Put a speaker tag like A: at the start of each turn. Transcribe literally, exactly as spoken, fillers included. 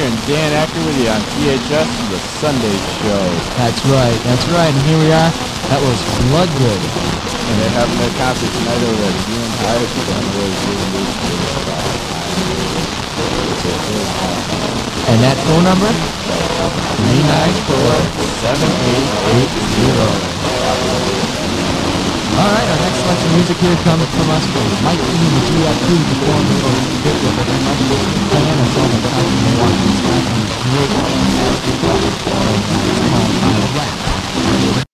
A: and Dan Acker with you on P H S, The Sunday Show.
B: That's right, that's right. And here we are. That was Bloodgood.
A: And they're having their concert tonight over at June High. If you don't know where June is,
B: and that phone number? three nine four, seven eight eight zero. All right, our next selection of music here comes from us from Mike Dean and Juliet Cruz, performing for Good With It. And much of this plan is on the top of Milwaukee's great, fantastic, it's called I Rap.